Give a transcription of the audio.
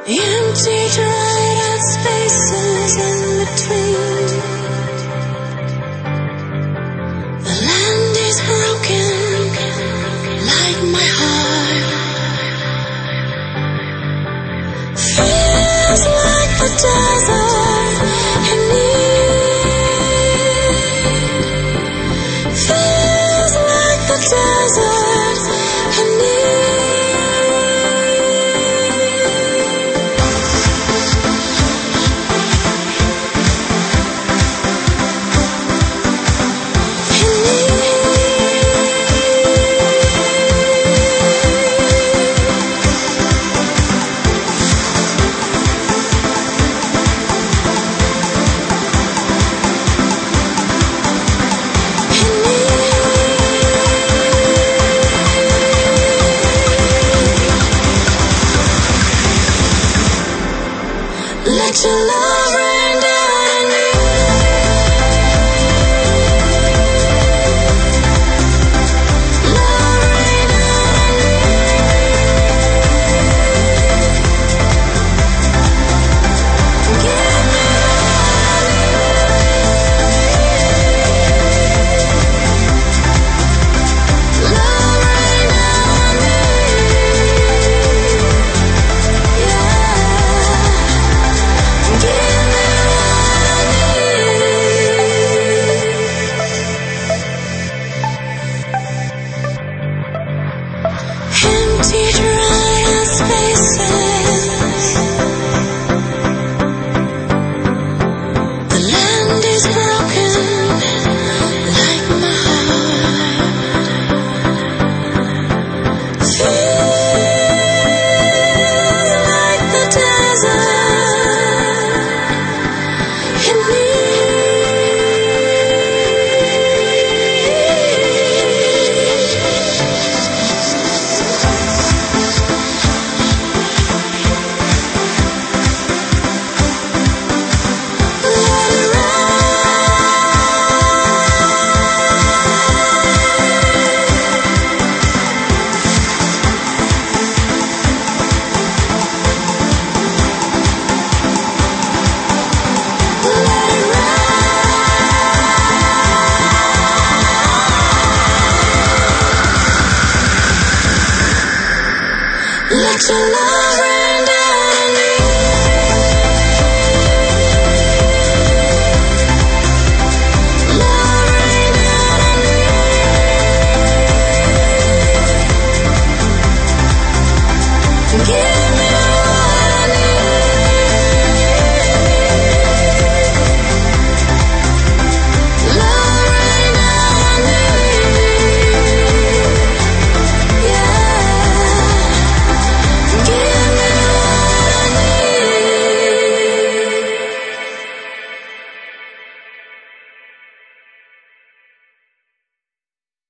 Empty, dried out spaces in between. The land is broken like my heart. Feels like the desert in need. Feels like the desert in need. Let your love rain down on me. Love rain down on me. Give me all I need. Love rain down on me. Yeah. Give me what I need. Empty, dried out spaces. The land is broken like my heart. Feels like the desert in let your love